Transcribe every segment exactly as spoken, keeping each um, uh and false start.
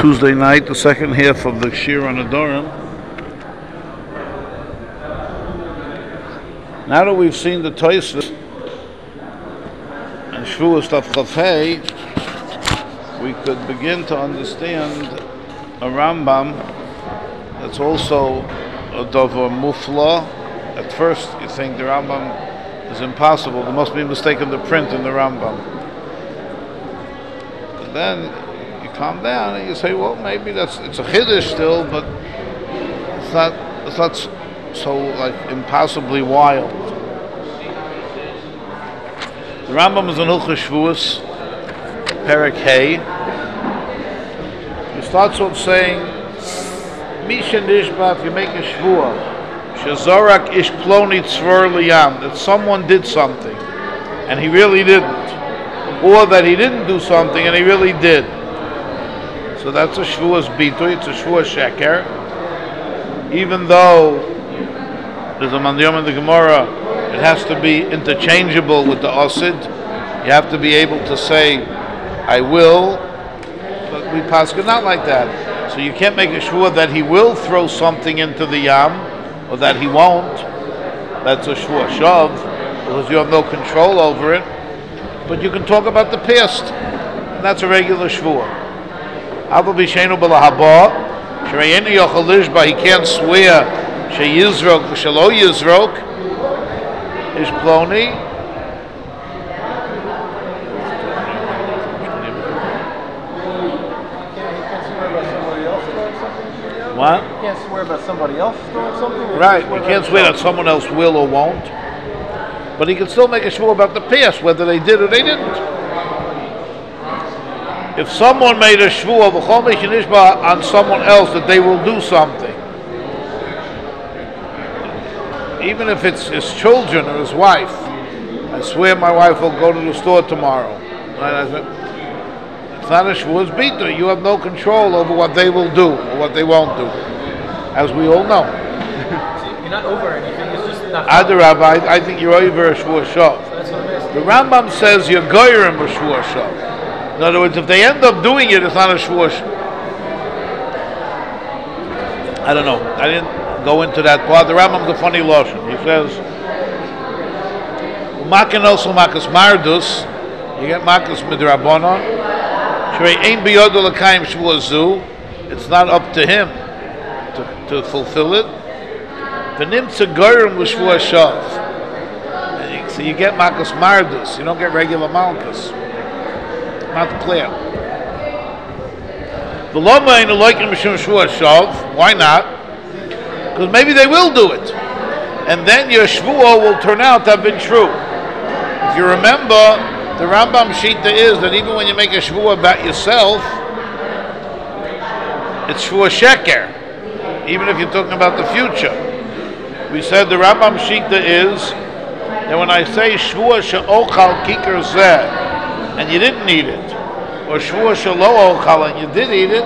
Tuesday night, the second half of the Shir on Adorim. Now that we've seen the Tosfos and Shavuos Tav Chafei, we could begin to understand a Rambam that's also a Dover Mufla. At first you think the Rambam is impossible. There must be a mistake in the print in the Rambam. And then you calm down and you say, well, maybe that's it's a Chiddush still, but it's not it's not so like impossibly wild. The Rambam is in Hilchos Shavuos, Perek Hey. He starts off saying, Misha Nishbat, you make a Shvuah. Shazorak ish ploni tzvor liyam, that someone did something and he really didn't, or that he didn't do something and he really did. So that's a shvuas bitoy, it's a shvuas sheker. Even though there's a mandiyom in the Gemara, it has to be interchangeable with the osid. You have to be able to say, I will, but we paskin not like that. So you can't make a shvuah that he will throw something into the yam, or that he won't. That's a shvuah shav, because you have no control over it. But you can talk about the past, and that's a regular shvuah. Aval b'sheinu b'lahaba, shreyenu yochel lishba, he can't swear sheyizrok v'shelo yizrok, ish ploni. What? You can't swear about somebody else doing something? Right, you can't swear that someone else will or won't. But he can still make a shvuah about the past, whether they did or they didn't. If someone made a shvuah v'chol mei shenishba on someone else that they will do something, even if it's his children or his wife, I swear my wife will go to the store tomorrow. Right? I said, it's not a shvuas bita. You have no control over what they will do or what they won't do, as we all know. You're not over anything. It's just not. Adarab, I, I think you're over a shvuas shav. That's what I'm asking. The Rambam says you're goyrim a shvuas shav. In other words, if they end up doing it, it's not a shvuas. I don't know. I didn't go into that part. The Rambam's a funny lotion. He says, "Umaken also makas mardus." You get makas midrabanon. It's not up to him to, to fulfill it. So you get makas mardus, you don't get regular malchus. Not clear. Why not? Because maybe they will do it, and then your shvuah will turn out to have been true. If you remember, the Rambam Shita is that even when you make a shvuah about yourself, it's shvuah sheker, even if you're talking about the future. We said the Rambam Shita is that when I say shvuah she'ochal kikar zeh, and you didn't eat it, or shvuah she'lo ochal, and you did eat it,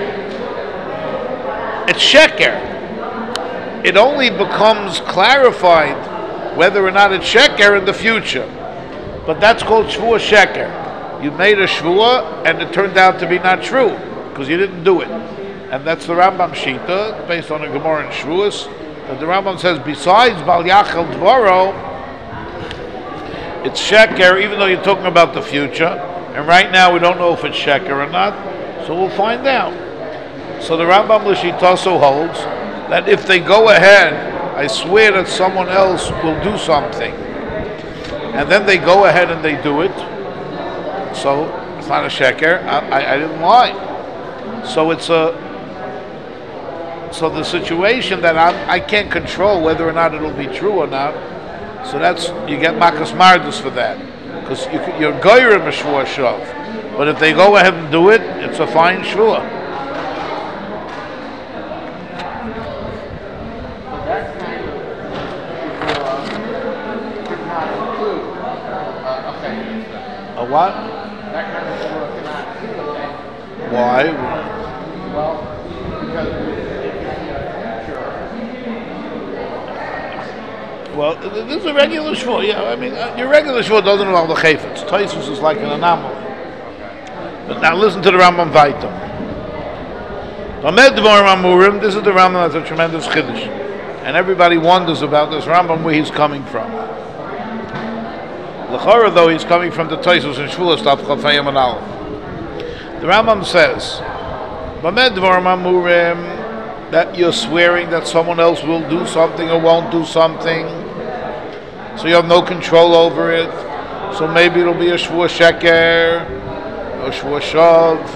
it's sheker. It only becomes clarified whether or not it's sheker in the future. But that's called shvuah sheker. You made a shvuah and it turned out to be not true because you didn't do it. And that's the Rambam Shita, based on a Gemara in Shavuos, that the Rambam says besides Bal Yachal Dvaro, it's sheker, even though you're talking about the future. And right now we don't know if it's sheker or not, so we'll find out. So the Rambam L'Shitaso holds that if they go ahead, I swear that someone else will do something, and then they go ahead and they do it, so it's not a sheker. I, I, I didn't lie. So it's a so the situation that I'm, I can't control whether or not it'll be true or not. So that's you get makas mardus for that, because you, you're goyrim a shvuah shav. But if they go ahead and do it, it's a fine shvuah. What? That kind of shvuah cannot be okay. Why? Well, because well, this is a regular shvuah. Yeah, I mean, uh, your regular shvuah doesn't involve the chayfetz. Tosfos is like an anomaly. But now listen to the Rambam Vaitam. Lamed Dvarim Amurim, this is the Rambam that's a tremendous chiddush. And everybody wonders about this Rambam, where he's coming from. L'chora, though, he's coming from the Tosfos and Shvuos, Daf Chaf Hayim and Aleph. The Rambam says, Lamed Dvarim Amurim, that you're swearing that someone else will do something or won't do something, so you have no control over it. So maybe it'll be a Shvuah Sheker, a Shvuah Shav.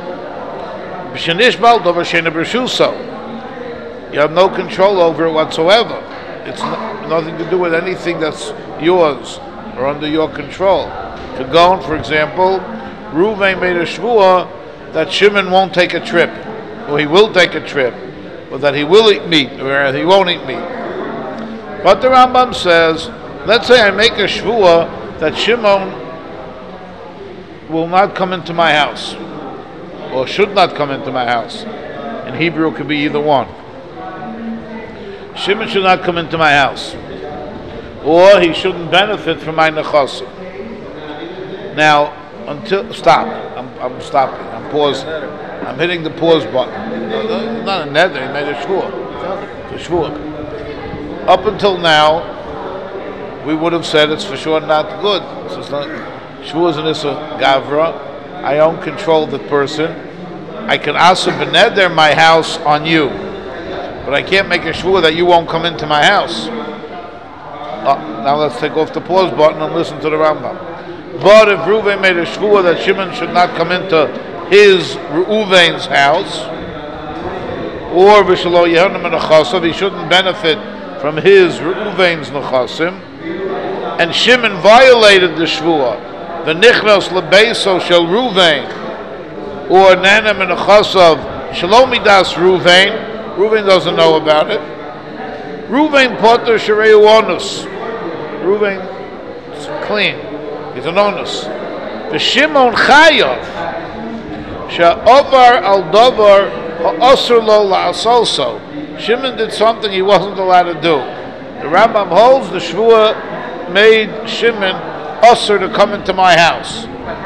You have no control over it whatsoever. It's no, nothing to do with anything that's yours or under your control. To go on, for example, Reuven made a Shvuah that Shimon won't take a trip, or he will take a trip, or that he will eat meat, or he won't eat meat. But the Rambam says, let's say I make a Shvuah that Shimon will not come into my house, or should not come into my house. In Hebrew, it could be either one. Shimon should not come into my house, or he shouldn't benefit from my nechasim. Now, until stop, I'm, I'm stopping. I'm pausing. I'm hitting the pause button. No, no, not a nether. He made a shvuah. It's a shvuah. Up until now, we would have said it's for sure not good. Shvuah is an issa gavra. I don't control the person. I can asa beneder my house on you, but I can't make a shvuah that you won't come into my house. Oh, now let's take off the pause button and listen to the Rambam. But if Reuven made a shvuah that Shimon should not come into his Reuven's house, or v'shelo yehonim nechasav, he shouldn't benefit from his Reuven's nechasim, and Shimon violated the shvuah, the nichnas lebeiso shel Reuven, or nanem nechasav shalomidas Reuven, Reuven doesn't know about it. Reuven potter shereu onus. Reuven is clean. He's an onus. The Shimon chayav she'ovar al davar ha'asur lo la'asoso. Shimon did something he wasn't allowed to do. The Rambam holds the shvuah made Shimon asur to come into my house.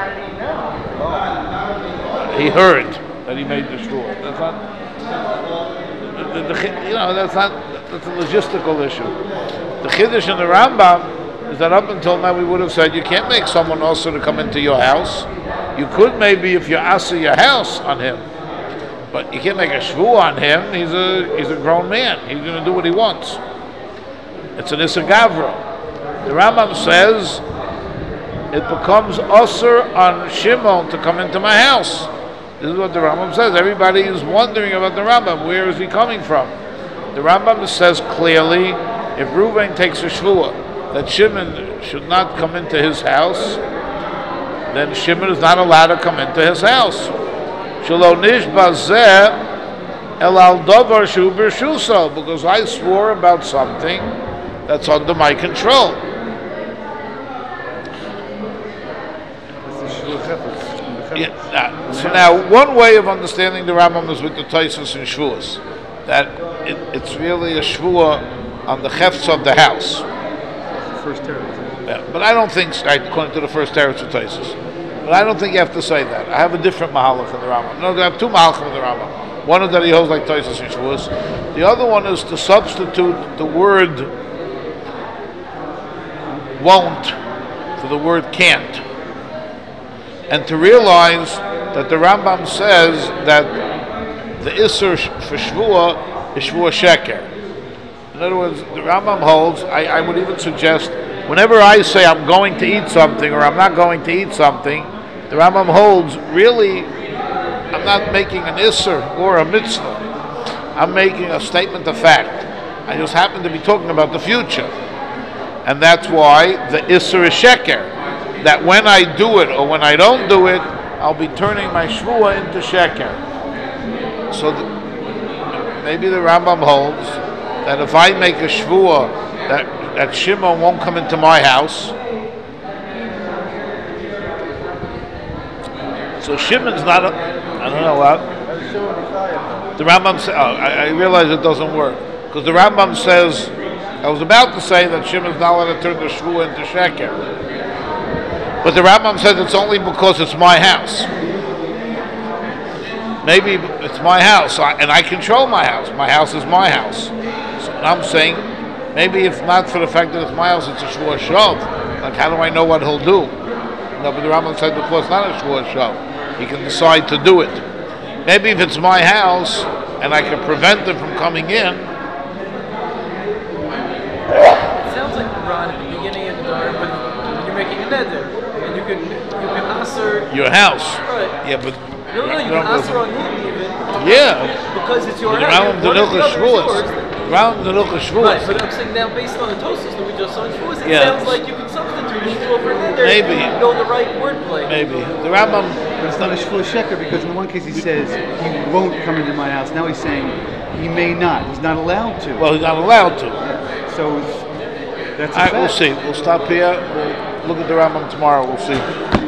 He heard that he made the shvuah. That's not, the, the, the, you know, that's not. That's a logistical issue. The chiddush in the Rambam is that up until now we would have said you can't make someone also to come into your house. You could maybe if you asa your house on him, but you can't make a shvuah on him. He's a he's a grown man. He's going to do what he wants. It's an issa gavra. The Rambam says it becomes usher on Shimon to come into my house. This is what the Rambam says. Everybody is wondering about the Rambam. Where is he coming from? The Rambam says clearly, if Reuven takes a shvuah that Shimon should not come into his house, then Shimon is not allowed to come into his house. Shelo nishba zeh el al davar shu b'rshuso, because I swore about something that's under my control. Yeah, uh, so now, one way of understanding the Rambam is with the Tosfos and Shvuos, that it, it's really a shvuah on the chefs of the house. First teretz. Yeah, but I don't think, according to the first teretz of Tosfos, but I don't think you have to say that. I have a different mahalach in the Rambam. No, I have two mahalachim in the Rambam. One is that he holds like Tosfos and Shvuos. The other one is to substitute the word won't for the word can't, and to realize that the Rambam says that the Isser for Shvuah is Shvuah Sheker. In other words, the Rambam holds, I, I would even suggest, whenever I say I'm going to eat something or I'm not going to eat something, the Rambam holds, really, I'm not making an Isser or a mitzvah. I'm making a statement of fact. I just happen to be talking about the future. And that's why the Isser is Sheker. That when I do it or when I don't do it, I'll be turning my Shvuah into Sheker. So the, maybe the Rambam holds that if I make a shvuah that, that Shimon won't come into my house, so Shimon's not a, I don't know what. The Rambam says, oh, I, I realize it doesn't work. Because the Rambam says, I was about to say that Shimon's not allowed to turn the shvuah into Sheker. But the Rambam says it's only because it's my house. Maybe it's my house, I- and I control my house. My house is my house. So I'm saying, maybe if not for the fact that it's my house, it's a shvua shov. Like, how do I know what he'll do? No, but the Rambam said the it's not a shvua shov. He can decide to do it. Maybe if it's my house and I can prevent them from coming in. It sounds like Ron at the beginning of the door when, when you're making a neder, and you can you can answer. Your house. Right. Yeah, but No, no, you can answer on him even. yeah. Because it's your The house. Rambam One the or the Hilchos other is Shavuos. yours. Rambam the Hilchos Right, Shavuos. but I'm saying now based on the Tosos that we just saw in Shavuos, it Yeah. sounds like you can substitute a shvua for neder. Maybe. If you know the right wordplay. Maybe the Rambam. But it's not a shvua sheker because in the one case he says he won't come into my house. Now he's saying he may not. He's not allowed to. Well, he's not allowed to. So it's, that's a All right, we'll fact. see. We'll stop here. We'll look at the Rambam tomorrow. We'll see.